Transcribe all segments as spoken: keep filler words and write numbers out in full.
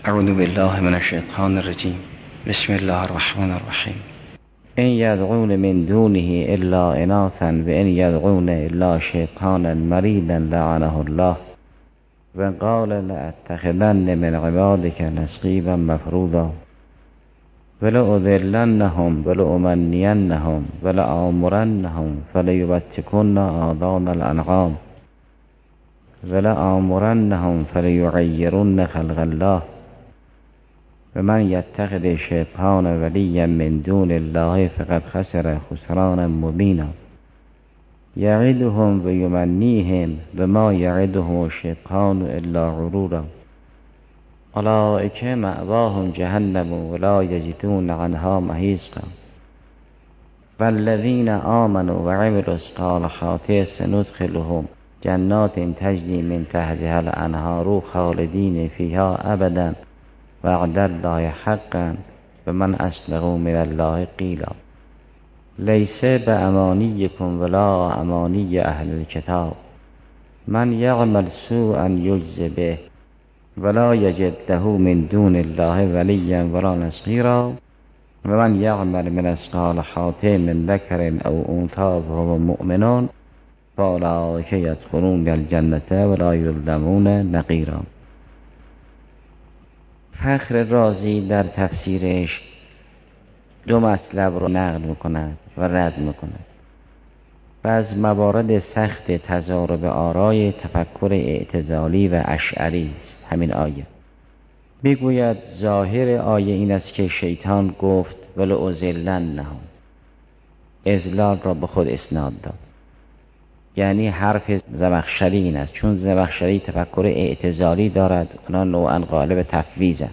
اعوذ بالله من الشیطان الرجیم. بسم الله الرحمن الرحیم. ان یدعون من دونه الا اناثا و ان یدعون الا شیطانا مریدا لعنه الله و قال لاتخذن من عبادك نصیبا مفروضا ولأضلنهم ولأمنینهم ولآمرنهم فلیبتکن آذان الانعام ولآمرنهم فلیغیرن خلق الله و من یتخذ الشیطان ولیا من دون الله فقد خسر خسرانا مبینا یعدهم و یمنیهم و ما یعدهم الشیطان الا غرورا اولئک مأواهم جهنم ولا یجدون عنها محیصا والذین آمنوا وعملوا الصالحات سندخلهم جنات تجری من تحتها الانهار خالدین فیها ابدا وعد الله حقا و من اصدق من الله قیلا لیس بامانیکم ولا امانی اهل الكتاب من یعمل سوءا یجز به ولا یجد له من دون الله ولیا ولا نصیرا و من یعمل من الصالحات من ذکر او انثی وهو مؤمن فاولئک یدخلون الجنة ولا یظلمون نقیرا. فخر رازی در تفسیرش دو مطلب رو نقل میکند و رد میکند و از موارد سخت تضارب آرای تفکر اعتزالی و اشعری است همین آیه. میگوید ظاهر آیه این است که شیطان گفت ولأضلنهم، اضلال را به خود اسناد داد، یعنی حرف زمخشری این است، چون زمخشری تفکر اعتزالی دارد، اونا نوعا غالب تفویضند.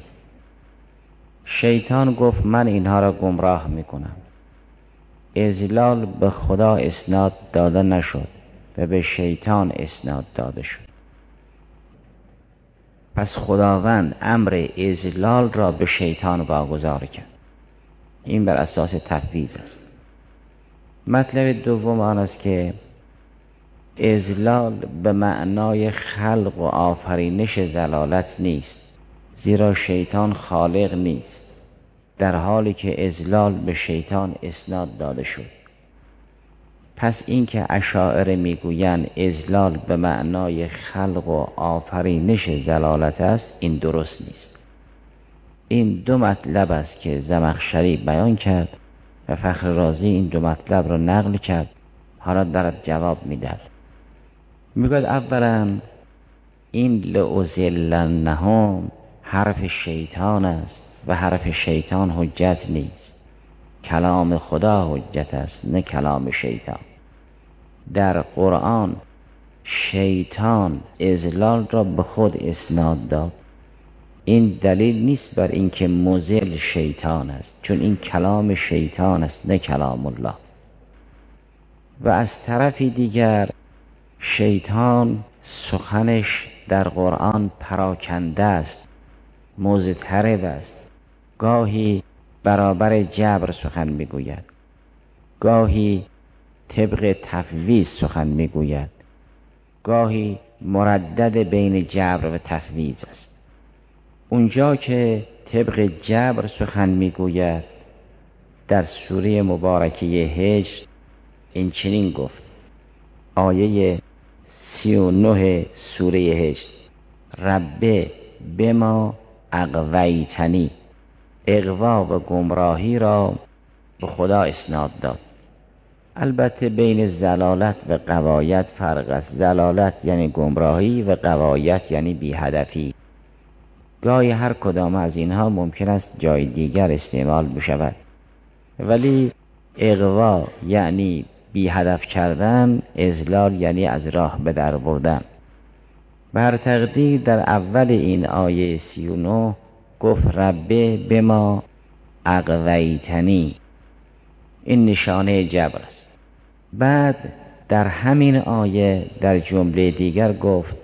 شیطان گفت من اینها را گمراه میکنم. اضلال به خدا اسناد داده نشد و به شیطان اسناد داده شد. پس خداوند امر اضلال را به شیطان واگذار کرد. این بر اساس تفویض است. مطلب دوم آن است که اضلال به معنای خلق و آفرینش ضلالت نیست، زیرا شیطان خالق نیست، در حالی که اضلال به شیطان اسناد داده شد. پس این که اشاعره میگویند اضلال به معنای خلق و آفرینش ضلالت است، این درست نیست. این دو مطلب است که زمخشری بیان کرد و فخر رازی این دو مطلب را نقل کرد. حالا دارد جواب میدهد. میگوید اولا این لأضلنهم حرف شیطان است و حرف شیطان حجت نیست، کلام خدا حجت است نه کلام شیطان. در قرآن شیطان اضلال را به خود اسناد داد. این دلیل نیست بر اینکه مضل شیطان است، چون این کلام شیطان است نه کلام الله. و از طرفی دیگر شیطان سخنش در قرآن پراکنده است، مضطرب است. گاهی برابر جبر سخن میگوید، گاهی طبق تفویض سخن میگوید، گاهی مردد بین جبر و تفویض است. اونجا که طبق جبر سخن میگوید در سوره مبارکه هجر این چنین گفت، آیه سی و نه سوره هجر: رب بما اغویتنی، اغوا و گمراهی را به خدا اسناد داد. البته بین زلالت و غوایت فرق است. زلالت یعنی گمراهی و غوایت یعنی بی هدفی. گاهی هر کدام از اینها ممکن است جای دیگر استعمال بشود، ولی اغوا یعنی بی هدف کردن، اضلال یعنی از راه به در بردن. بر تقدیر در اول این آیه سی و نه گفت رب بما اغویتنی، این نشانه جبر است. بعد در همین آیه در جمله دیگر گفت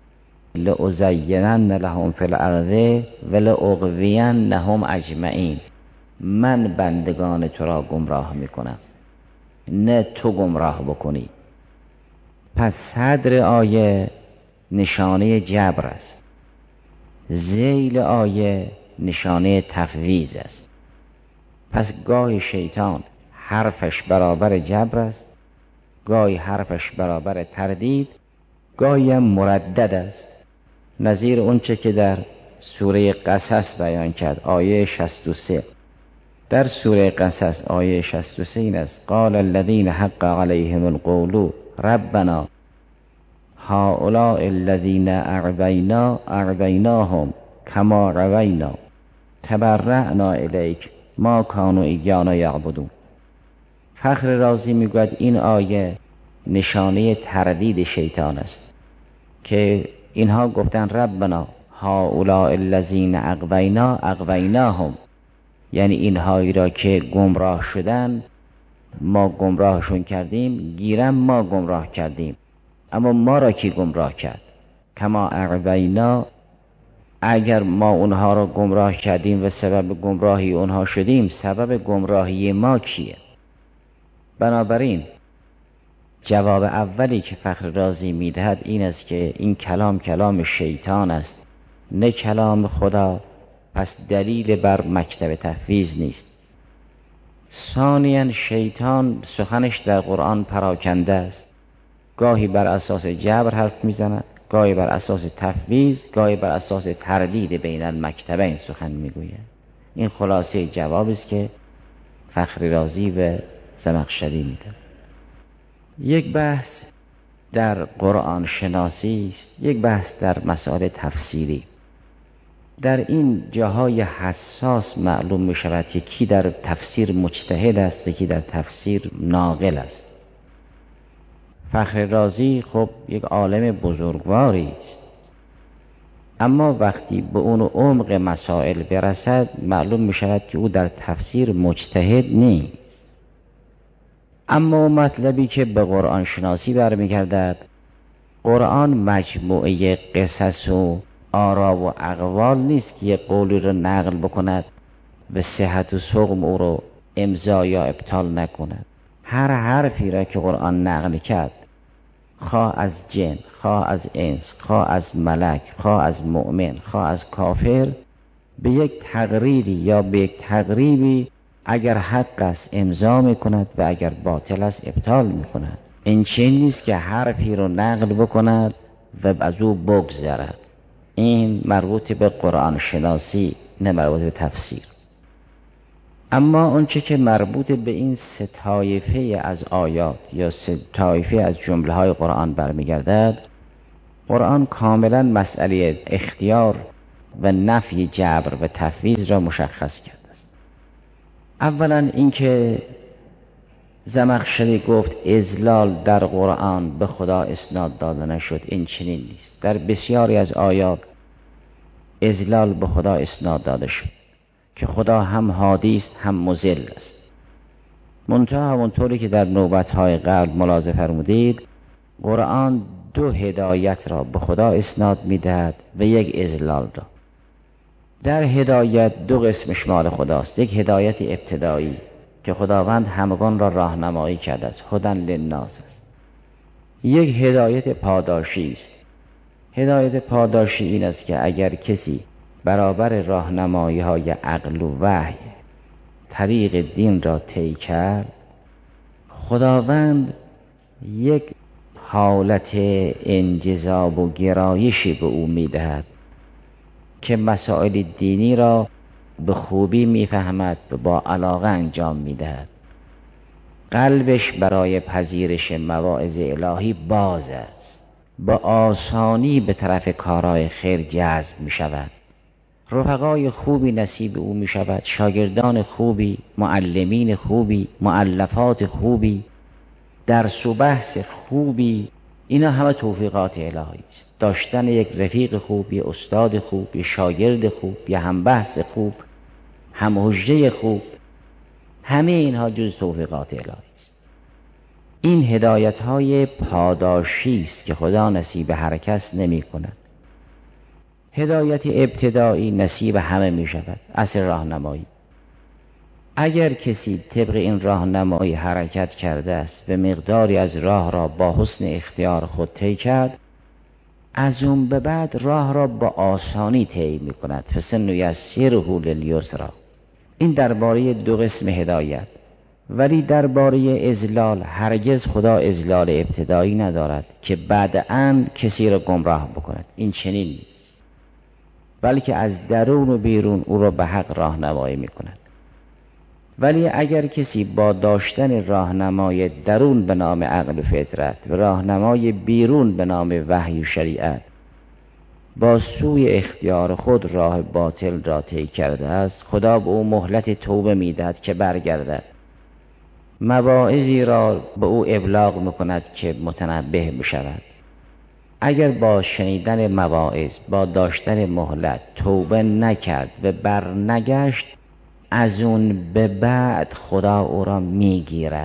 لأزینن لهم فی الارض ولأغوینهم اجمعین، من بندگان تو را گمراه میکنم نه تو گمراه بکنی. پس صدر آیه نشانه جبر است، ذیل آیه نشانه تفویض است. پس گاهی شیطان حرفش برابر جبر است، گاهی حرفش برابر تردید، گاهی هم مردد است، نظیر اونچه که در سوره قصص بیان کرد، آیه شصت و سه. در سوره قصص آیه شصت و سه این است: قال الذین حق علیهم القول ربنا هؤلاء الذین اغوینا اغویناهم کما غوینا تبرأنا الیک ما کانوا ایانا یعبدون. فخر رازی میگوید این آیه نشانه تردید شیطان است که اینها گفتن ربنا هؤلاء الذین اغوینا اغویناهم، یعنی اینهایی را که گمراه شدن ما گمراهشون کردیم، گیرم ما گمراه کردیم. اما ما را کی گمراه کرد؟ کما اغوینا، اگر ما اونها را گمراه کردیم و سبب گمراهی اونها شدیم، سبب گمراهی ما کیه؟ بنابراین جواب اولی که فخر رازی میدهد این است که این کلام کلام شیطان است نه کلام خدا، پس دلیل بر مکتب تفویض نیست. ثانیاً شیطان سخنش در قرآن پراکنده است، گاهی بر اساس جبر حرف میزند، گاهی بر اساس تفویض، گاهی بر اساس تردید بین المکتبین سخن میگوید. این خلاصه جوابی است که فخر رازی و زمخشری میده. یک بحث در قرآن شناسی است، یک بحث در مسائل تفسیری. در این جاهای حساس معلوم می شود که کی در تفسیر مجتهد است و کی در تفسیر ناقل است. فخر رازی خب یک عالم بزرگواری است، اما وقتی به اون عمق مسائل برسد معلوم می شود که او در تفسیر مجتهد نیست. اما مطلبی که به قرآن شناسی برمیگردد، قرآن مجموعه قصص و آرا و اقوال نیست که یک قولی رو نقل بکند و صحت و سقم او رو امضا یا ابطال نکند. هر حرفی را که قرآن نقل کرد، خواه از جن، خواه از انس، خواه از ملک، خواه از مؤمن، خواه از کافر، به یک تقریری یا به یک تقریبی اگر حق است امضا میکند و اگر باطل است ابطال میکند. این چنین نیست که حرفی رو نقل بکند و از او بگذرد. این مربوط به قرآن شناسی نه مربوط به تفسیر. اما اونچه که مربوط به این سه طایفه از آیات یا سه طایفه از جمله های قرآن برمیگردد، قرآن کاملا مسئله اختیار و نفی جبر و تفویض را مشخص کرده است. اولا اینکه زمخشری گفت اذلال در قرآن به خدا اسناد داده نشد، این چنین نیست. در بسیاری از آیات اذلال به خدا اسناد داده شد که خدا هم هادی است هم مضل است. منتها همونطوری که در نوبت‌های قبل ملاحظه فرمودید، قرآن دو هدایت را به خدا اسناد می‌دهد و یک اذلال را. در هدایت دو قسمش مال خداست. یک هدایت ابتدایی که خداوند همگان را راهنمایی کرده است، هدی للناس است. یک هدایت پاداشی است. هدایت پاداشی این است که اگر کسی برابر راهنمایی های عقل و وحی طریق دین را طی کرد، خداوند یک حالت انجذاب و گرایشی به او میدهد که مسائل دینی را به خوبی میفهمد و با علاقه انجام میدهد. قلبش برای پذیرش مواعظ الهی باز است، با آسانی به طرف کارهای خیر جذب می شود. رفقای خوبی نصیب او می شود، شاگردان خوبی، معلمین خوبی، مؤلفات خوبی، درس و بحث خوبی. اینا همه توفیقات الهی است. داشتن یک رفیق خوب، یک استاد خوب، یک شاگرد خوب، یک همبحث خوب، هم حجه خوب، همه اینها جز توفیقات الهی است. این هدایت های پاداشی است که خدا نصیب هر کس نمی کند. هدایت ابتدایی نصیب همه می شود، اصل راهنمایی. اگر کسی طبق این راهنمایی حرکت کرده است و مقداری از راه را با حسن اختیار خود طی کرد، از اون به بعد راه را با آسانی طی می کند. فسنیسره للیسری. این درباره دو قسم هدایت. ولی درباره اضلال هرگز خدا اضلال ابتدایی ندارد که بعداً کسی را گمراه بکند. این چنین نیست، بلکه از درون و بیرون او را به حق راهنمایی می کند. ولی اگر کسی با داشتن راهنمای درون به نام عقل و فطرت و راهنمای بیرون به نام وحی و شریعت با سوی اختیار خود راه باطل را طی کرده است، خدا به او مهلت توبه میدهد که برگردد، مواعظی را به او ابلاغ میکند که متنبه بشود. اگر با شنیدن مواعظ، با داشتن مهلت توبه نکرد و برنگشت، از اون به بعد خدا او را میگیرد.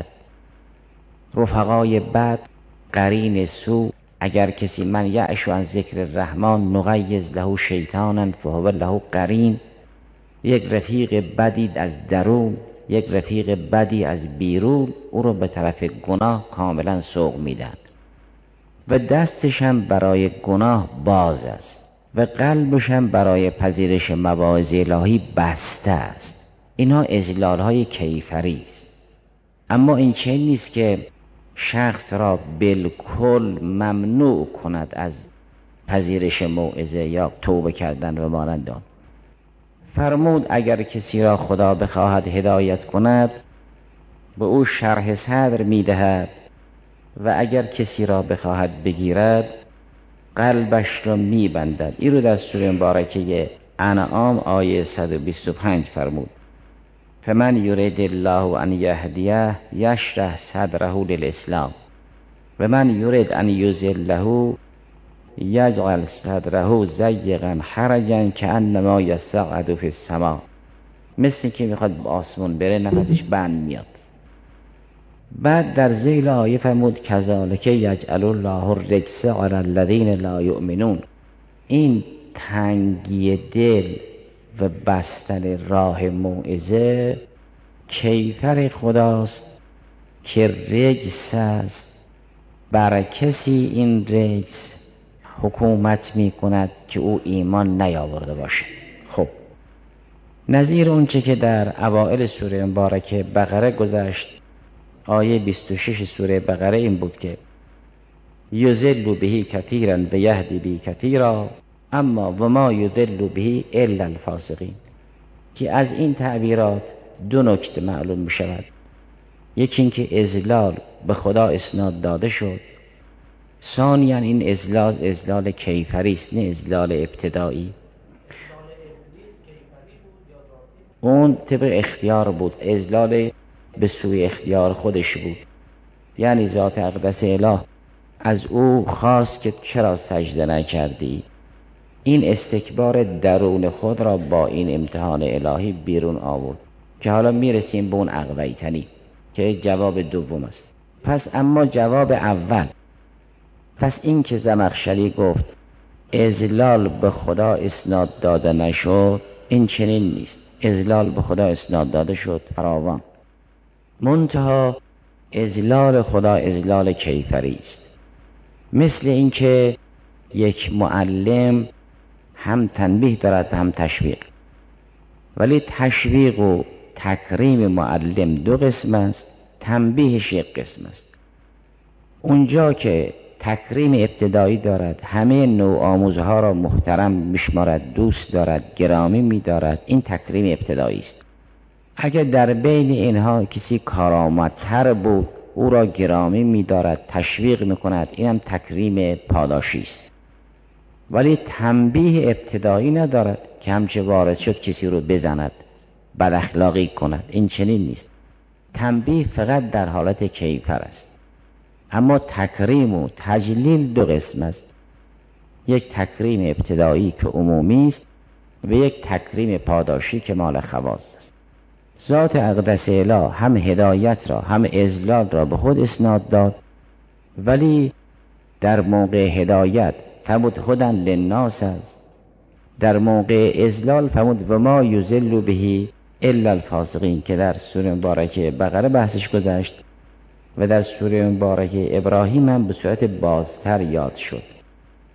رفقای بد، قرین سو، اگر کسی من یعش عن ذکر الرحمن نقیض له شیطانا فهو له قرین، یک رفیق بدی از درون، یک رفیق بدی از بیرون او را به طرف گناه کاملا سوق میدن و دستش هم برای گناه باز است و قلبش هم برای پذیرش مواعظ الهی بسته است. اینها اضلال های کیفری است. اما این چه نیست که شخص را بالکل ممنوع کند از پذیرش موعظه یا توبه کردن و مانند آن. فرمود اگر کسی را خدا بخواهد هدایت کند به او شرح صدر میدهد و اگر کسی را بخواهد بگیرد قلبش را میبندد. این رو در سوره مبارکه انعام آیه صد و بیست و پنج فرمود فمن یرید الله ان یهدیه یشرح صدره للاسلام و من یرید ان یضله یجعل صدره ضیقا حرجا کانما یصعد فی السماء. مثل که میخواد به آسمون بره نفسش بند میاد. بعد در ذیل آیه فرمود کذالک یجعل الله الرجس علی الذین لا یؤمنون. این تنگی دل و بستن راه موعظه کیفر خداست که رجس است بر کسی این رجس حکومت می کند که او ایمان نیاورده باشه. خب نظیر اون چه که در اوائل سوره مبارکه بقره گذشت، آیه بیست و شش سوره بقره این بود که یضل به کثیرا و یهدی به کثیرا اما و ما یضل به الا الفاسقین، که از این تعبیرات دو نکته معلوم می شود. یکی این که اضلال به خدا اسناد داده شد، ثانیاً این اضلال اضلال کیفری است نه اضلال ابتدایی. اون طبق اختیار بود، اضلال به سوی اختیار خودش بود. یعنی ذات اقدس اله از او خواست که چرا سجده نکردی. این استکبار درون خود را با این امتحان الهی بیرون آورد که حالا میرسیم به اون اقویتنی که جواب دوم است. پس اما جواب اول، پس این که زمخشری گفت اضلال به خدا اسناد داده نشد، این چنین نیست. اضلال به خدا اسناد داده شد فراوان، منتها اضلال خدا اضلال کیفری است. مثل این که یک معلم هم تنبیه دارد و هم تشویق، ولی تشویق و تکریم معلم دو قسم است، تنبیهش یک قسم است. اونجا که تکریم ابتدایی دارد، همه نوع آموزها را محترم میشمارد، دوست دارد، گرامی میدارد، این تکریم ابتدایی است. اگر در بین اینها کسی کارآمدتر بود، او را گرامی میدارد، تشویق میکند، این هم تکریم پاداشی است. ولی تنبیه ابتدایی ندارد که همچه وارد شد کسی رو بزند، بد اخلاقی کند. این چنین نیست. تنبیه فقط در حالت کیفر است. اما تکریم و تجلیل دو قسم است. یک تکریم ابتدایی که عمومی است و یک تکریم پاداشی که مال خواص است. ذات اقدس اله هم هدایت را هم اضلال را به خود اسناد داد، ولی در موقع هدایت فرمود هدی للناس است، در موقع اضلال فرمود و ما یضل به الا الفاسقین که در سوره مبارکه بقره بحثش گذشت و در سوره مبارکه ابراهیم هم به صورت بازتر یاد شد.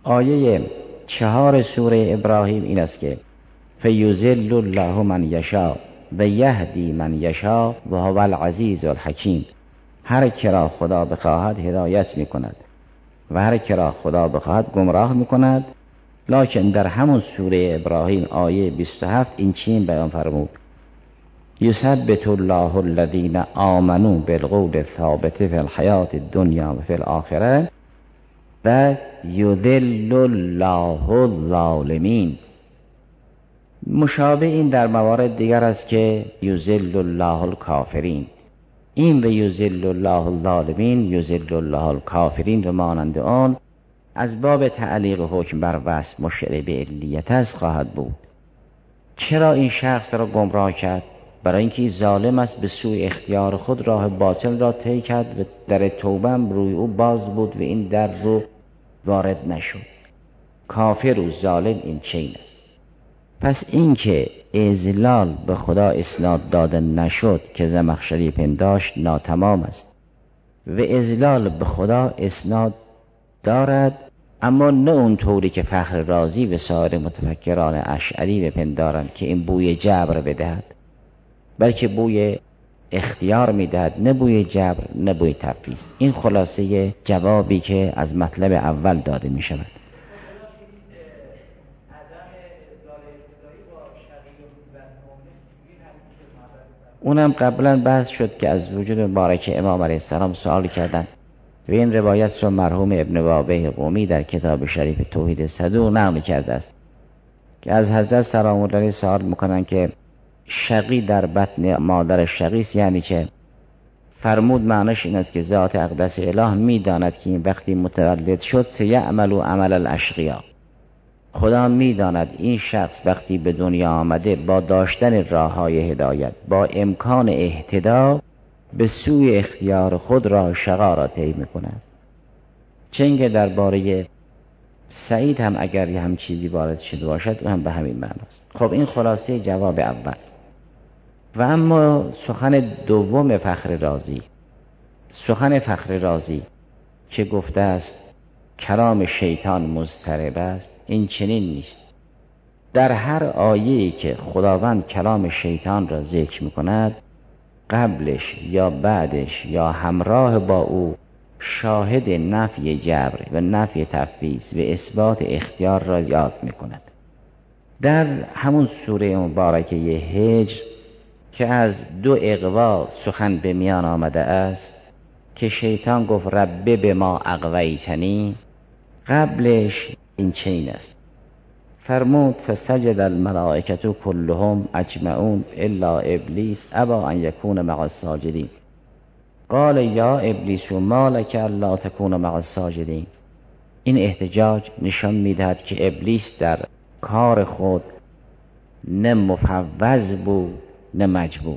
آیه چهار سوره ابراهیم این است که فیضل الله من یشاء و یهدی من یشاء و هو العزیز الحکیم. هر که را خدا بخواهد هدایت می کند و هر که را خدا بخواهد گمراه می کند. لکن در همون سوره ابراهیم آیه بیست و هفت این چنین بیان فرمود: یثبت الله الذین آمنوا بالقول الثابت فی الحیاة الدنیا و فی الآخرة و یذل الله الظالمین. مشابه این در موارد دیگر است که یذل الله الکافرین. این و یذل الله الظالمین، یذل الله الکافرین و مانند آن از باب تعلیق حکم بر وصف مشعر به علیت است خواهد بود. چرا این شخص را گمراه کرد؟ برای اینکه ظالم است، به سوی اختیار خود راه باطل را طی کرد و در توبه روی او باز بود و این در رو وارد نشد. کافر و ظالم این چین است. پس این که اذلال به خدا اسناد داده نشد که زمخشری پنداشت ناتمام است و اذلال به خدا اسناد دارد، اما نه اون طوری که فخر رازی و سایر متفکران اشعری بپندارند که این بوی جبر بدهد، بلکه بوی اختیار میدهد، نه بوی جبر نه بوی تفویض. این خلاصه جوابی که از مطلب اول داده می شود. اونم قبلا بحث شد که از وجود مبارک امام علیه السلام سوال کردند و این روایت را مرحوم ابن بابه قمی در کتاب شریف توحید صدوق نقل کرده است که از حضرت سلام الله علیه سوال میکنن که شقی در بطن مادر شقیست یعنی چه؟ فرمود معنیش این است که ذات اقدس اله میداند که این وقتی متولد شد سیعمل و عمل الاشقیا. خدا میداند این شخص وقتی به دنیا آمده با داشتن راههای هدایت، با امکان اهتدا، به سوی اختیار خود راه شقا را طی میکند. چنگه درباره سعید هم اگر یه هم چیزی وارد شده باشد اون هم به همین معناست. خب این خلاصه جواب اول. و اما سخن دوم فخر رازی، سخن فخر رازی که گفته است کلام شیطان مضطرب است، این چنین نیست. در هر آیه‌ای که خداوند کلام شیطان را ذکر می‌کند، قبلش یا بعدش یا همراه با او شاهد نفی جبر و نفی تفویض و اثبات اختیار را یاد می‌کند. در همون سوره مبارکه هجر که از دو اغوا سخن به میان آمده است که شیطان گفت رب بما اغویتنی، قبلش این چنین است: فرمود فسجد الملائکه كلهم اجمعون الا ابلیس ابى ان یکون مع الساجدین قال یا ابلیس ما لک الا تکون مع الساجدین. این احتجاج نشان میدهد که ابلیس در کار خود نه مفوض بود نه مجبور.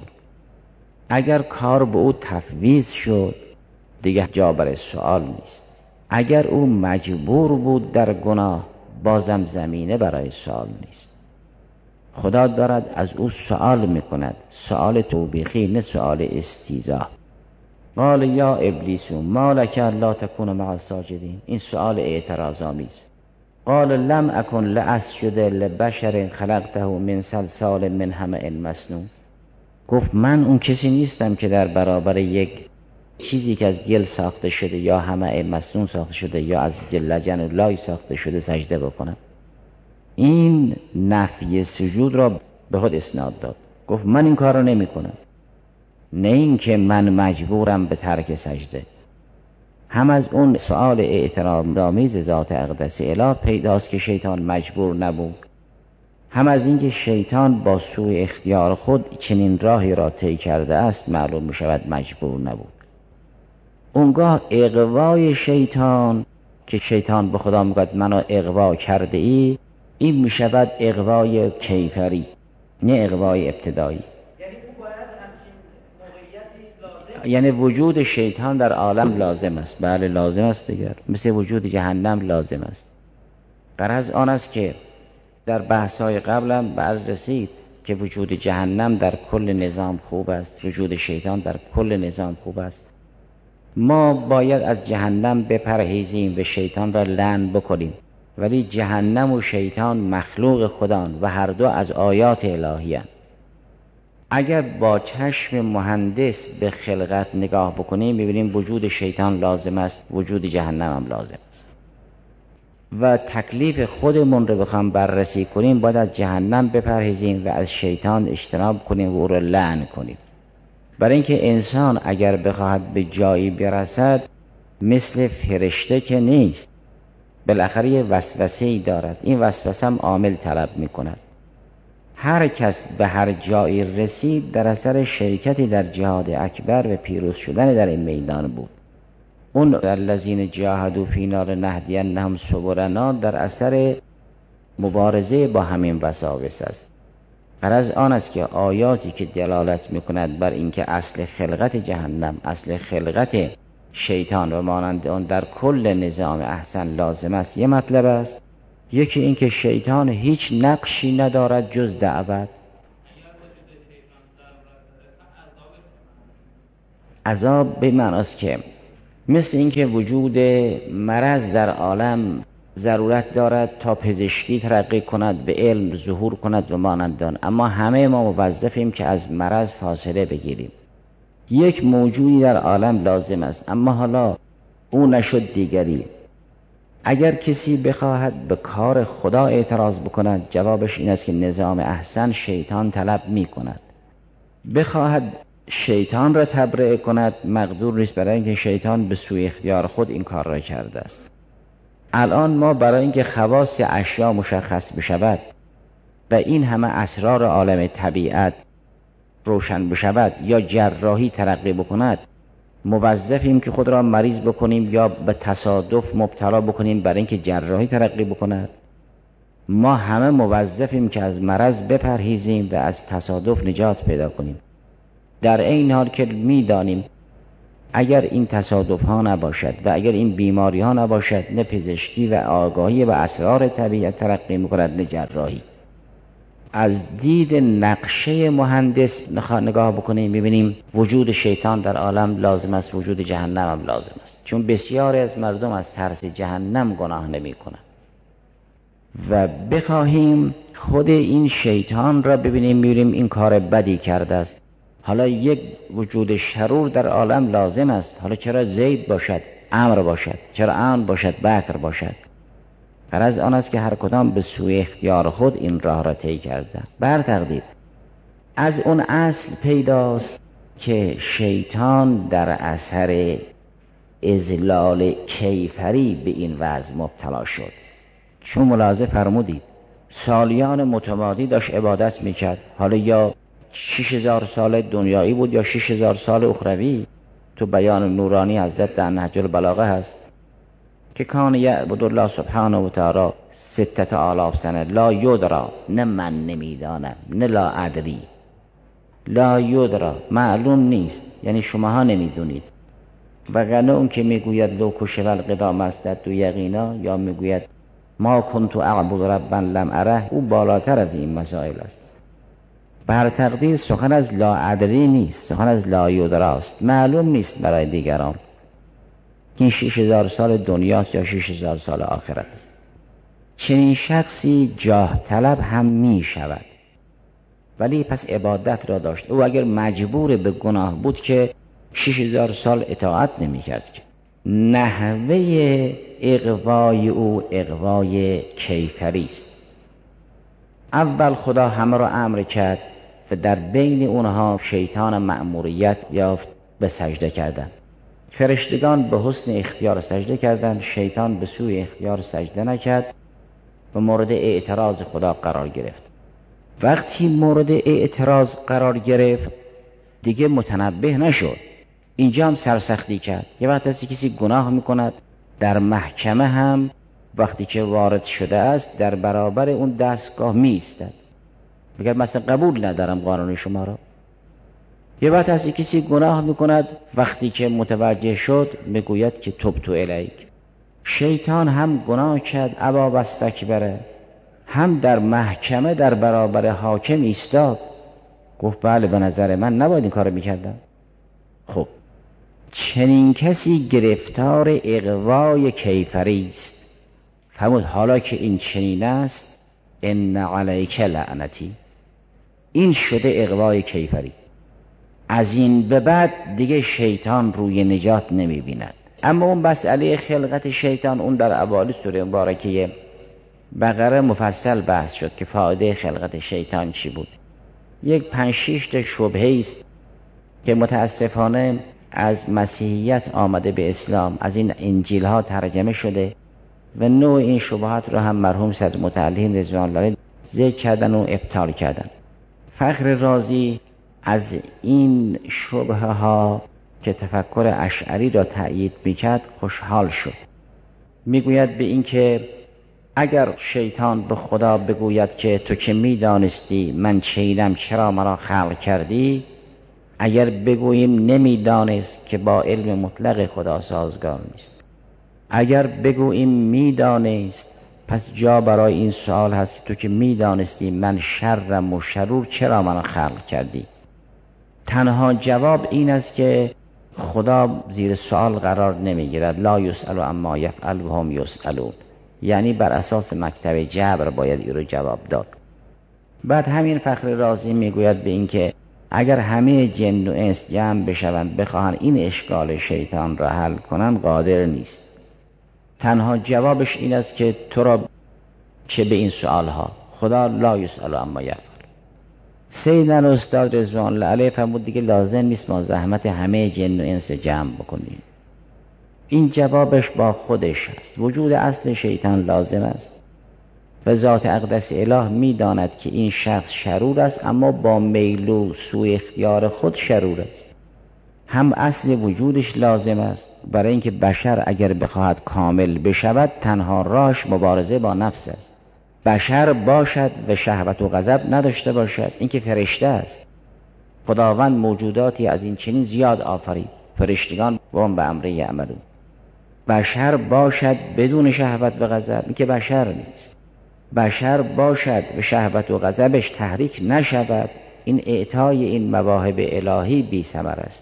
اگر کار به او تفویض شد دیگه جا برای سؤال نیست. اگر او مجبور بود در گناه بازم زمینه برای سؤال نیست. خدا دارد از او سؤال میکند، سؤال توبیخی نه سؤال استیزا. قال یا ابلیس ما لک الا تکون مع الساجدین، این سؤال اعتراض آمیز. قال لم اکن لاسجد لبشر خلقته من صلصال من حمأ مسنون. گفت من اون کسی نیستم که در برابر یک چیزی که از گل ساخته شده یا حمأ مسنون ساخته شده یا از لجن و لای ساخته شده سجده بکنم. این نفی سجود را به خود اسناد داد. گفت من این کار را نمی کنم. نه این که من مجبورم به ترک سجده. هم از اون سؤال اعتراض آمیز ذات اقدس اله پیداست که شیطان مجبور نبود، هم از اینکه شیطان با سوی اختیار خود چنین راهی را طی کرده است معلوم می شود مجبور نبود. اونگاه اغوای شیطان که شیطان به خدا میگوید منو اغوا کرده ای، این می شود اغوای کیفری نه اغوای ابتدایی. یعنی وجود شیطان در عالم لازم است. بله لازم است دیگر، مثل وجود جهنم لازم است. غرض آن است که در بحث‌های قبلم بعد رسید که وجود جهنم در کل نظام خوب است، وجود شیطان در کل نظام خوب است. ما باید از جهنم بپرهیزیم و شیطان را لعن بکنیم ولی جهنم و شیطان مخلوق خدان و هر دو از آیات الهی هستند. اگر با چشم مهندس به خلقت نگاه بکنیم می‌بینیم وجود شیطان لازم است، وجود جهنم هم لازم. و تکلیف خودمون رو بخوام بررسی کنیم باید از جهنم بپرهیزیم و از شیطان اجتناب کنیم و او رو لعن کنیم. برای اینکه انسان اگر بخواهد به جایی برسد مثل فرشته که نیست، بالاخره یه وسوسه‌ای دارد، این وسوسه هم عامل طلب می‌کند. هر کس به هر جایی رسید در اثر شرکتی در جهاد اکبر و پیروز شدن در این میدان بود. اون الذین جاهدوا فینا لنهدینهم سبلنا در اثر مبارزه با همین وساوس است. غرض آن است که آیاتی که دلالت می‌کند بر اینکه اصل خلقت جهنم، اصل خلقت شیطان و مانند آن در کل نظام احسن لازم است یه مطلب است. یکی اینکه شیطان هیچ نقشی ندارد جز دعوت. عذاب به معناست که مثل اینکه وجود مرض در عالم ضرورت دارد تا پزشکی ترقی کند، به علم ظهور کند و مانند آن، اما همه ما موظفیم که از مرض فاصله بگیریم. یک موجودی در عالم لازم است، اما حالا او نشد دیگری. اگر کسی بخواهد به کار خدا اعتراض بکند جوابش این است که نظام احسن شیطان طلب می کند. بخواهد شیطان را تبرئه کند مقدور نیست، برای اینکه شیطان به سوی اختیار خود این کار را کرده است. الان ما برای اینکه خواص اشیا مشخص بشود و این همه اسرار عالم طبیعت روشن بشود یا جراحی ترقی بکند موظفیم که خود را مریض بکنیم یا به تصادف مبتلا بکنیم برای اینکه جراحی ترقی بکند؟ ما همه موظفیم که از مرض بپرهیزیم و از تصادف نجات پیدا کنیم. در این حال که می‌دانیم اگر این تصادف ها نباشد و اگر این بیماری ها نباشد نه پزشکی و آگاهی و اسرار طبیعت ترقی می‌کند نه جراحی. از دید نقشه مهندس نگاه بکنیم می‌بینیم وجود شیطان در عالم لازم است، وجود جهنم هم لازم است، چون بسیاری از مردم از ترس جهنم گناه نمی‌کنند. و بخواهیم خود این شیطان را ببینیم می‌بینیم این کار بدی کرده است. حالا یک وجود شرور در عالم لازم است، حالا چرا زید باشد، عمرو باشد، چرا عمرو باشد، بکر باشد؟ غرض آن است که هر کدام به سوی اختیار خود این راه را طی کرده. بر تقدیر از اون اصل پیداست که شیطان در اثر اذلال کیفری به این وضع مبتلا شد. چون ملاحظه فرمودید سالیان متمادی داشت عبادت میکرد، حالا یا شش هزار سال دنیایی بود یا شش هزار سال اخروی. تو بیان نورانی حضرت در نهج البلاغه هست که کان یعبد الله سبحانه و تعالی ستت آلاف سنه لا یدرا، نه من نمیدانم نه لا ادری، لا یدرا معلوم نیست یعنی شماها نمیدونید. و غنه اون که میگوید لو کشف القدام است دو یقینا، یا میگوید ما کنت اعبد ربا لم اره، او بالاتر از این مسائل است. بر تقدیر سخن از لا ادری نیست، سخن از لا یدراست، معلوم نیست برای دیگران این شش هزار سال دنیاست یا شش هزار سال آخرت است. چنین شخصی جاه طلب هم می شود، ولی پس عبادت را داشت. او اگر مجبور به گناه بود که شش هزار سال اطاعت نمی کرد. که نحوه اغوای او اغوای کیفری است. اول خدا همه را امر کرد و در بین اونها شیطان مأموریت یافت به سجده کردن. فرشتگان به حسن اختیار سجده کردند، شیطان به سوی اختیار سجده نکرد و مورد اعتراض خدا قرار گرفت. وقتی مورد اعتراض قرار گرفت دیگه متنبه نشد، اینجا هم سرسختی کرد. یه وقت هستی کسی گناه میکند در محکمه هم وقتی که وارد شده است در برابر اون دستگاه می ایستد، میگه مثلا قبول ندارم قانون شما را. یه وقت هستی کسی گناه میکند وقتی که متوجه شد میگوید که تبت الیک. شیطان هم گناه کرد ابا واستکبر، هم در محکمه در برابر حاکم ایستاد، گفت بله به نظر من نباید این کارو میکردم. خب چنین کسی گرفتار اغوای کیفری است. فرمود حالا که این چنین است ان علیک لعنتی، این شده اغوای کیفری، از این به بعد دیگه شیطان روی نجات نمی بیند. اما اون مسئله خلقت شیطان اون در اوایل سوره مبارکه بقره مفصل بحث شد که فایده خلقت شیطان چی بود. یک پنج شش تا شبهه است که متاسفانه از مسیحیت آمده به اسلام، از این انجیل ها ترجمه شده و نوع این شبهات رو هم مرحوم صدر متعلیم رضوان الله علیه ذکر کردن و ابطال کردن. فخر رازی از این شبهه ها که تفکر اشعری را تأیید میکرد خوشحال شد. میگوید به این که اگر شیطان به خدا بگوید که تو که میدانستی من چیدم چرا مرا خلق کردی، اگر بگوییم نمیدانست که با علم مطلق خدا سازگار نیست، اگر بگوییم میدانست پس جا برای این سوال هست که تو که میدانستی من شرم و شرور چرا منو خلق کردی. تنها جواب این است که خدا زیر سوال قرار نمیگیرد، لا یسأل عما یفعل و هم یسألون، یعنی بر اساس مکتب جبر باید این رو جواب داد. بعد همین فخر رازی میگوید به این که اگر همه جن و انس جمع بشوند بخواهند این اشکال شیطان را حل کنند قادر نیست. تنها جوابش این است که تو را چه به این سوال ها، خدا لا یسأل عما یفعل. سیدنا استاد رضوان الله علیه فرمود دیگه لازم نیست ما زحمت همه جن و انس جمع بکنیم. این جوابش با خودش است. وجود اصل شیطان لازم است و ذات اقدس اله میداند که این شخص شرور است، اما با میل و سوء اختیار خود شرور است. هم اصل وجودش لازم است برای اینکه بشر اگر بخواهد کامل بشود تنها راهش مبارزه با نفس است. بشر باشد و شهوت و غضب نداشته باشد، این که فرشته است. خداوند موجوداتی از این چنین زیاد آفرید، فرشتگان و هم به امره یعملون. بشر باشد بدون شهوت و غضب، این که بشر نیست. بشر باشد و شهوت و غضبش تحریک نشود، این اعطای این مواهب الهی بی ثمر است.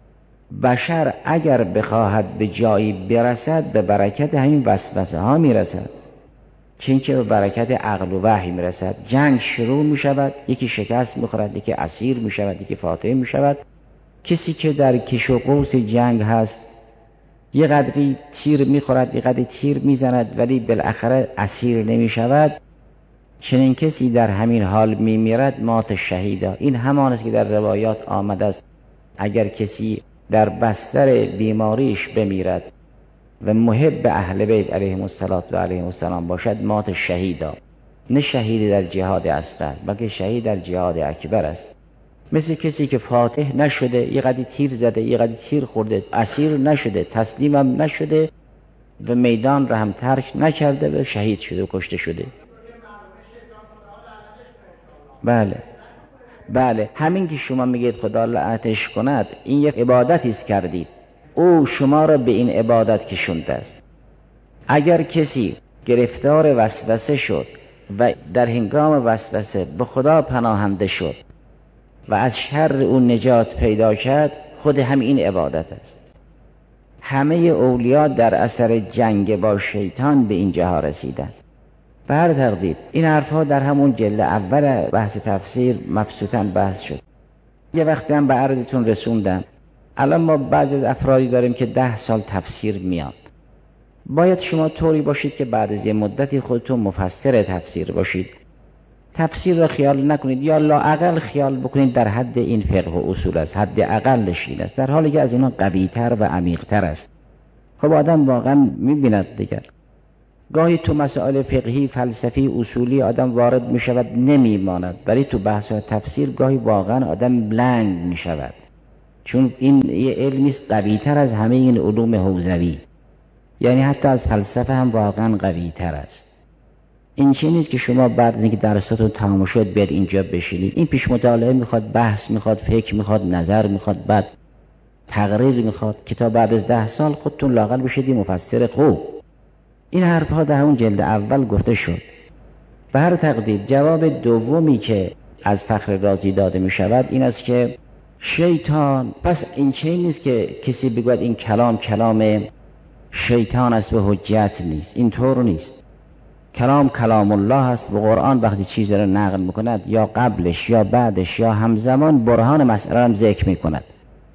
بشر اگر بخواهد به جایی برسد به برکت همین وسوسه ها میرسد، چون که به برکت عقل و وحی میرسد. جنگ شروع میشود، یکی شکست میخورد، یکی اسیر میشود، یکی فاتح میشود. کسی که در کش و قوس جنگ هست یه قدری تیر میخورد، یه قدری تیر میزند ولی بالاخره اسیر نمیشود، چنین کسی در همین حال میمیرد مات شهیدا. این همان است که در روایات آمده است اگر کسی در بستر بیماریش بمیرد و محب اهل بیت علیهم الصلاة و علیهم السلام باشد مات شهیدا، نه شهید در جهاد اصغر بلکه شهید در جهاد اکبر است. مثل کسی که فاتح نشده، یه قدری تیر زده، یه قدری تیر خورده، اسیر نشده، تسلیمم نشده و میدان را هم ترک نکرده و شهید شده و کشته شده. بله بله، همین که شما میگید خدا لعنتش کند، این یک عبادتی است کردید، او شما را به این عبادت کشونده است. اگر کسی گرفتار وسوسه شد و در هنگام وسوسه به خدا پناهنده شد و از شر اون نجات پیدا کرد، خود هم این عبادت است. همه اولیاء در اثر جنگ با شیطان به این جاها رسیدن. به هر تقدیر این حرفها در همون جلد اول بحث تفسیر مبسوطاً بحث شد. یه وقتی هم به عرضتون رسوندم. الان ما بعضی از افرادی داریم که ده سال تفسیر میاد. باید شما طوری باشید که بعد از یه مدتی خودتون مفسر تفسیر باشید. تفسیر را خیال نکنید یا لااقل خیال بکنید در حد این فقه و اصول است، حد اقلش این است، در حالی که از اینا قوی‌تر و عمیق‌تر است. خب آدم واقعا می‌بیند دیگر گاهی تو مسائل فقهی، فلسفی، اصولی آدم وارد می‌شود نمی‌ماند، ولی تو بحث تفسیر گاهی واقعا آدم بلنگ می‌شود، چون این یه علمی است قوی‌تر از همه این علوم حوزوی، یعنی حتی از فلسفه هم واقعا قوی‌تر است. این چیزی نیست که شما بعد از اینکه درساتون تمام شد بیاد اینجا بشینید. این پیش مطالعه میخواد، بحث میخواد، فکر میخواد، نظر میخواد، بعد تقریر میخواد که تا بعد از ده سال خودتون لااقل بشید مفسر خوب. این حرفها در اون جلد اول گفته شد. به هر تقدیر جواب دومی که از فخر رازی داده میشود این است که شیطان، پس این چیزی نیست که کسی بگوید این کلام کلام شیطان است و حجت نیست، اینطور نیست. کلام کلام الله است و قرآن وقتی چیزی را نقل میکند یا قبلش یا بعدش یا همزمان برهان مسئله را ذکر میکند.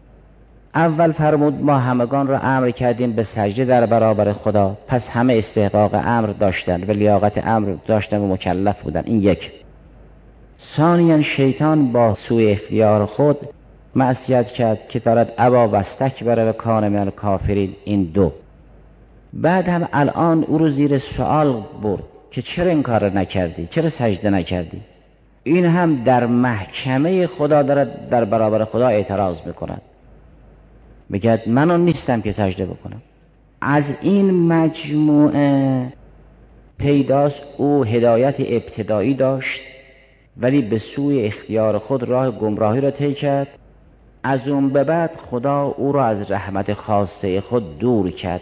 اول فرمود ما همگان را امر کردیم به سجده در برابر خدا، پس همه استحقاق امر داشتن و لیاقت امر داشتن و مکلف بودن. این یک. ثانیاً شیطان با سوء اختیار خود معصیت کرد که دارد ابا و استکبر و کان من الکافرین. این دو. بعد هم الان او رو زیر سوال برد که چرا این کار رو نکردی، چرا سجده نکردی. این هم در محکمه خدا دارد در برابر خدا اعتراض میکند، میگه من نیستم که سجده بکنم. از این مجموعه پیداست او هدایت ابتدایی داشت ولی به سوی اختیار خود راه گمراهی را طی کرد. از اون به بعد خدا او را از رحمت خاصه خود دور کرد.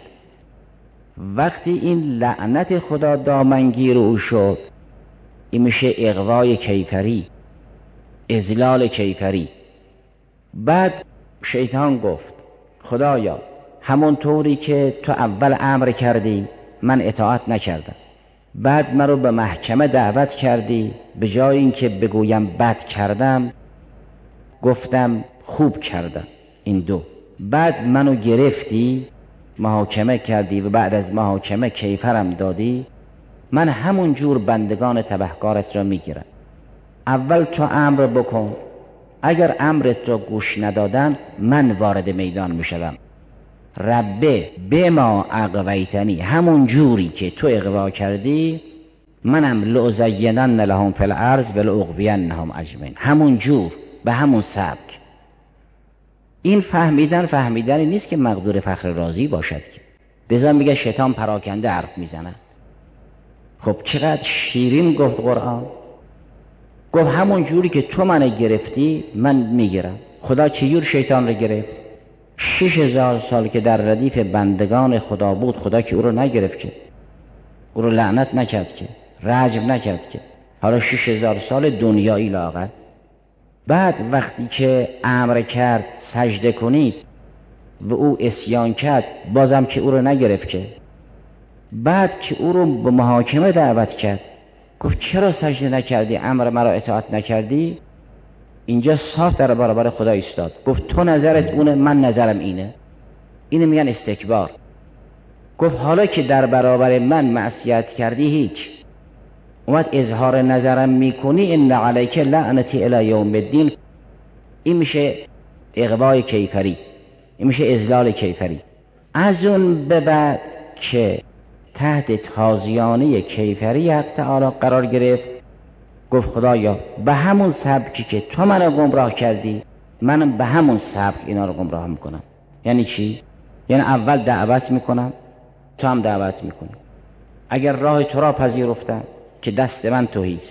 وقتی این لعنت خدا دامنگیر او شد، این میشه اغوای کیفری، اذلال کیفری. بعد شیطان گفت خدایا همون طوری که تو اول امر کردی من اطاعت نکردم، بعد من رو به محکمه دعوت کردی، به جای اینکه بگویم بد کردم گفتم خوب کردم. این دو. بعد منو گرفتی محاکمه کردی و بعد از محاکمه کیفرم دادی، من همون جور بندگان تبهکارت را میگیرم. اول تو امر بکن، اگر امرت را گوش ندادن من وارد میدان میشدم. ربه بما اغویتنی، همون جوری که تو اغوا کردی منم لأزینن لهم فی الارض و لأغوینهم اجمعین. همون جور، به همون سبک. این فهمیدن فهمیدنی نیست که مقدور فخر رازی باشد که بزن میگه شیطان پراکنده حرف میزنه. خب چقدر شیرین گفت قرآن. گفت همون جوری که تو منو گرفتی من میگیرم. خدا چجور شیطان رو گرفت؟ شش هزار سال که در ردیف بندگان خدا بود، خدا که او رو نگرفت که، او رو لعنت نکرد که، رجم نکرد که. حالا شش هزار سال دنیایی لاغت. بعد وقتی که امر کرد سجده کنید و او عصیان کرد، بازم که او رو نگرفت که. بعد که او رو به محاکمه دعوت کرد، گفت چرا سجده نکردی، امر مرا اطاعت نکردی؟ اینجا صاف در برابر خدا ایستاد، گفت تو نظرت اونه، من نظرم اینه. اینو میگن استکبار. گفت حالا که در برابر من معصیت کردی هیچ، اومد اظهار نظرم میکنی، ان علیک لعنتی الی یوم الدین. این میشه اغوای کیفری، این میشه اذلال کیفری. از اون به بعد که تحت تازیانه کیفری حق تعالی قرار گرفت، گفت خدایا به همون سبکی که تو منو گمراه کردی منم به همون سبک اینا رو گمراه میکنم. یعنی چی؟ یعنی اول دعوت میکنم، تو هم دعوت میکنی. اگر راه تو را پذیرفتن که دست من توهیست،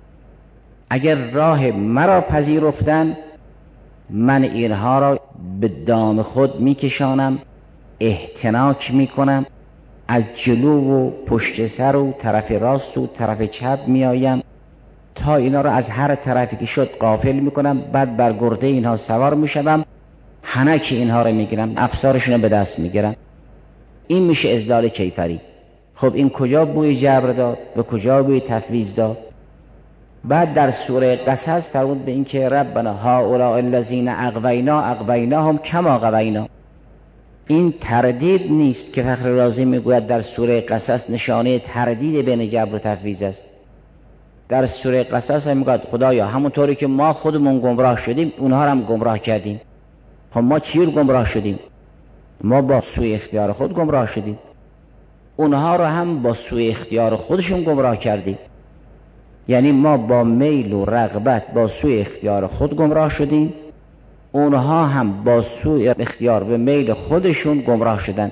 اگر راه مرا پذیرفتن من اینها را به دام خود میکشانم، احتناک میکنم، از جلو و پشت سر و طرف راست و طرف چپ میآیم تا اینا را از هر طرفی که شد غافل میکنم. بعد بر گرده اینها سوار میشم، حنک اینها را میگیرم، افسارشون رو به دست میگیرم. این میشه اذلال کیفری. خب این کجا بوی جبر داد و کجا بوی تفویض داد؟ بعد در سوره قصص فرمود به این که ربنا هؤلاء الذین اغوینا اغویناهم کما غوینا. این تردید نیست که فخر رازی میگوید در سوره قصص نشانه تردید بین جبر و تفویض است. در سوره قصص هم میگوید خدایا همونطوری که ما خودمون گمراه شدیم اونها هم گمراه کردیم. خب ما چیر گمراه شدیم؟ ما با سوی اختیار خود گمراه شدیم، اونها رو هم با سوی اختیار خودشون گمراه کردیم. یعنی ما با میل و رغبت با سوی اختیار خود گمراه شدیم، اونها هم با سوی اختیار به میل خودشون گمراه شدن.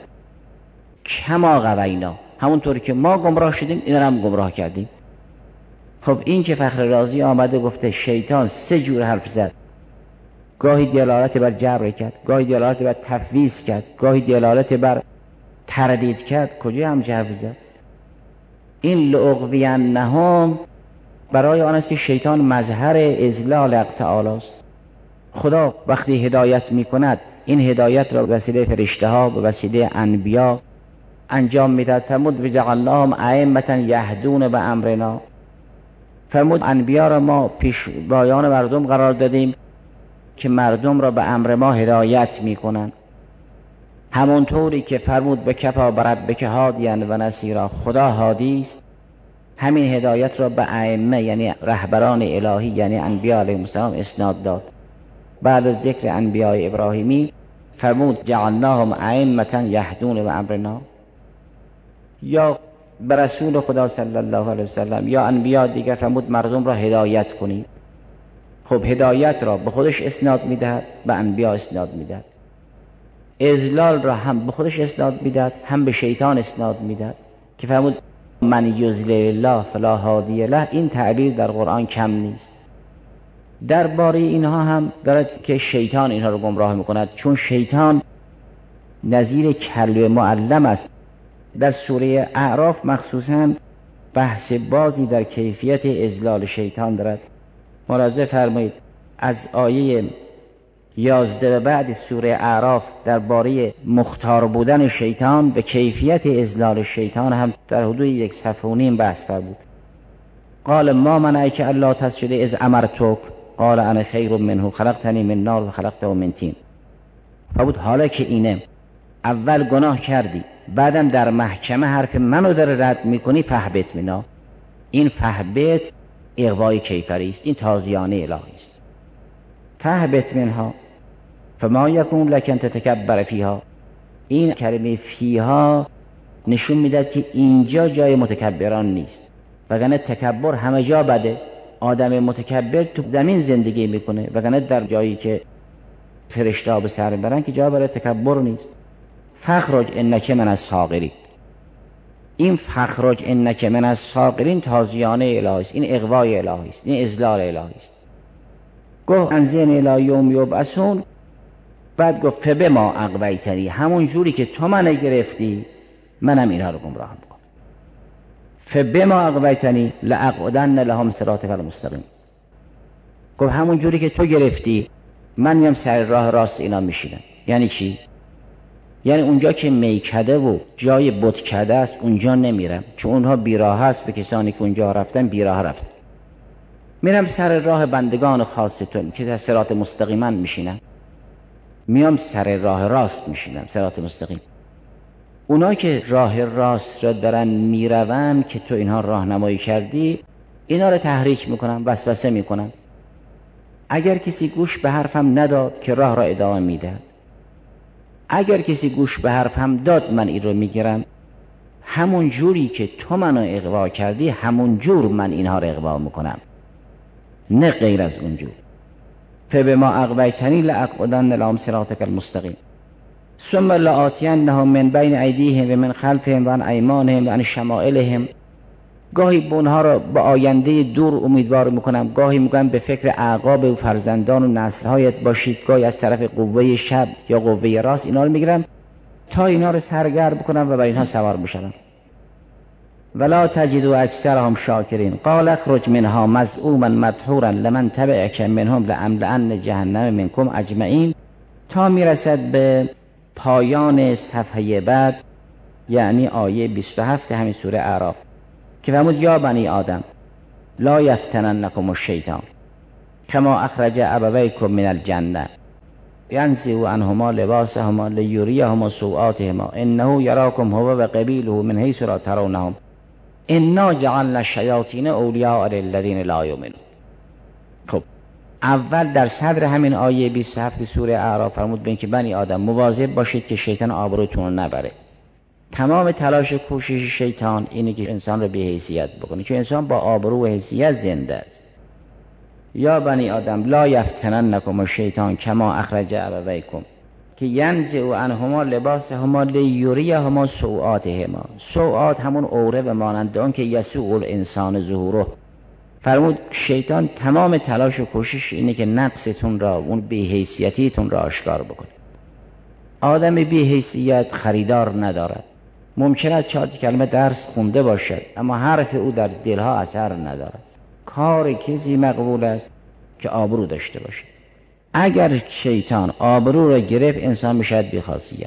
کما غوینا، همونطوری که ما گمراه شدیم اینا هم گمراه کردیم. خب این که فخر رازی آمده گفته شیطان سه جور حرف زد، گاهی دلالت بر جبر کرد، گاهی دلالت بر تفویض کرد، گاهی دلالت بر تردید کرد، کجا هم جبر زد؟ این لأغوینهم برای آن است که شیطان مظهر اذلال حق تعالی است. خدا وقتی هدایت می کند این هدایت را به وسیله فرشته ها، به وسیله انبیا انجام میداد. فرمود وجعلناهم ائمة یهدون به امرنا. فرمود انبیا را ما پیشوایان مردم قرار دادیم که مردم را به امر ما هدایت میکنن. همونطوری که فرمود به کفا بربک هادیا و نصیرا، خدا هادی است، همین هدایت را به ائمه یعنی رهبران الهی یعنی انبیا علیهم السلام اسناد داد. بعد از ذکر انبیاء ابراهیمی فرمود جعلناهم ائمة یهدون به امرنا، یا به رسول خدا صلی الله علیه وسلم یا انبیا دیگر فرمود مردم را هدایت کنید. خب هدایت را به خودش اسناد میدهد، به انبیا اسناد میدهد. اضلال را هم به خودش اسناد میدهد، هم به شیطان اسناد میدهد که فرمود من یضلل الله فلا هادی له. این تعبیر در قرآن کم نیست. درباره اینها هم دارد که شیطان اینها رو گمراه میکند، چون شیطان نظیر کلب معلم است. در سوره اعراف مخصوصاً بحث بازی در کیفیت اضلال شیطان دارد. ملاحظه فرمایید از آیه یازده به بعد سوره اعراف درباره مختار بودن شیطان به کیفیت اضلال شیطان هم در حدود یک صفحه و نیم بحث فرمود. قال ما منعک الا تسجد اذ امرتک قال انا خیر منه خلقتنی من نار و خلقته من طین. فرمود حالا که اینه اول گناه کردی، بعدم در محکمه حرف منو داره رد میکنی، فهبت منا. این فهبت اغوای کیفری است، این تازیانه الهی است. فهبت منها فما یکون لک ان تتکبر فیها. این کلمه فیها نشون میداد که اینجا جای متکبران نیست، وگرنه تکبر همه جا بده. آدم متکبر تو زمین زندگی میکنه، وگرنه در جایی که فرشته به سر برن که جا برای تکبر نیست. فخرج انک من الصاغرین. این فخرج انک من الصاغرین تازیانه الهی است، این اغوای الهی است، این اذلال الهی است. گفت انظرنی الی یوم یبعثون، بعد گفت فبما اغویتنی، همون جوری که تو منو گرفتی منم اینها رو گمراه میکنم. فبما اغویتنی لاقعدن لهم صراطک المستقیم. گفت همون جوری که تو گرفتی من میام سر راه راست اینا میشینم. یعنی چی؟ یعنی اونجا که میکده و جای بتکده است اونجا نمیرم، چون اونها بیراه است، به کسانی که اونجا رفتن بیراه رفتن. میرم سر راه بندگان خاص تو که در صراط مستقیما میشینم، میام سر راه راست میشینم، صراط مستقیم. اونا که راه راست را دارن میروند که تو اینها راهنمایی کردی، اینا رو تحریک میکنم، وسوسه میکنم. اگر کسی گوش به حرفم نداد که راه را ادامه میدهد، اگر کسی گوش به حرفم داد من این رو میگیرم. همون جوری که تو منو اغوا کردی همون جور من اینها رو اغوا میکنم، نه غیر از اونجور. فبما اغویتنی لاقعدن لهم صراطک المستقیم ثم لآتینهم من بین ایدیهم و من خلفهم و عن ایمانهم و عن شمائلهم. گاهی به اونها را به آینده دور امیدوار میکنم، گاهی میگم به فکر اعقاب و فرزندان و نسل‌هایت باشید، گاهی از طرف قوه شب یا قوه راست اینا رو میگیرم تا اینا رو سرگرم بکنم و بر اینها سوار بشم. ولا تجدوا اکثرهم شاکرین قال اخرج منها مذءوما مدحورا لمن تبعك منهم لأملأن جهنم منکم اجمعین، تا میرسد به پایان صفحه بعد، یعنی آیه بیست و هفت همین سوره اعراف که فرمود یا بنی آدم لا یفتننکم الشیطان کما اخرج ابویکم من الجنه ینزع عنهما لباسهما لیریهما سوآتهما انه یراکم هو و قبیله من حیث لا ترونهم انا جعلنا الشیاطین اولیاء للذین لا یؤمنون. خب اول در صدر همین آیه بیست و هفت سوره اعراف فرمود به اینکه بنی آدم مواظب باشید که شیطان آبروتون رو نبره. تمام تلاش و کوشش شیطان اینه که انسان رو بی حیثیت بکنه، چون انسان با آبرو و حیثیت زنده است. یا بنی آدم لا یفتننکم الشیطان کما اخرج ابویکم که ینزع عنهما لباسهما لیریهما سوآتهما. سوآت همون عوره و مانند آن که یسوع الانسان ظهوره. فرمود شیطان تمام تلاش و کوشش اینه که نقصتون را، اون بی حیثیتیتون را آشکار بکنه. آدم بی حیثیت خریدار ندارد. ممکن است چهار کلمه درس خونده باشد اما حرف او در دلها اثر ندارد. کار کسی مقبول است که آبرو داشته باشد. اگر شیطان آبرو را گرفت انسان میشد بی خاصیت.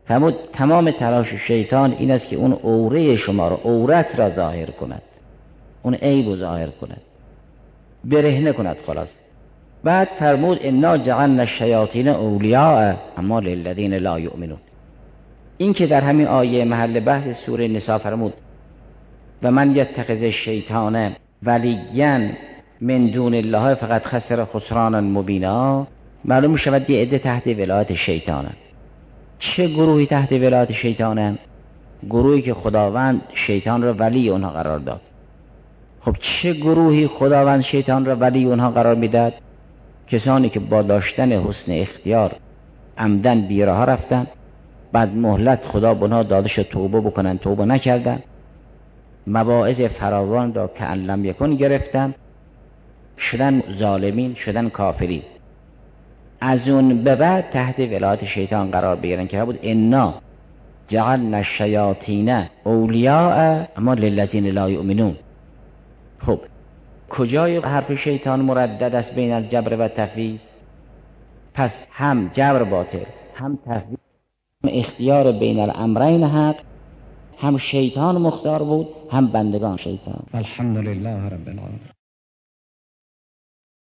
فرمود تمام تلاش شیطان این است که اون عوره شما را، عورت را ظاهر کند، اون عیب رو ظاهر کند، برهنه کند. خلاص بعد فرمود انا جعلنا الشیاطین اولیاء اما للذین لا یؤمنون. این که در همین آیه محل بحث سوره نساء فرمود و من یتخذ الشیطان ولیا من دون الله فقط خسر خسرانا مبینا، معلوم می شود یه عده تحت ولایت شیطانن. چه گروهی تحت ولایت شیطانن؟ گروهی که خداوند شیطان را ولی اونها قرار داد. خب چه گروهی خداوند شیطان را ولی اونها قرار میداد؟ کسانی که با داشتن حسن اختیار عمدن بیراه رفتن، بعد مهلت خدا به اونها داده شد توبه بکنن، توبه نکردن، مواعظ فراوان را که ان لم یکن گرفتن، شدن ظالمین، شدن کافرین. از اون به بعد تحت ولایت شیطان قرار بگیرن که بود انا جعلنا الشیاطین اولیاء اما للذین لا یؤمنون. خب کجای حرف شیطان مردد است بین الجبر و تفویض؟ پس هم جبر باطل، هم تفویض، اختیار بین الامرین حق، هم شیطان مختار بود هم بندگان شیطان. الحمدلله رب العالمین.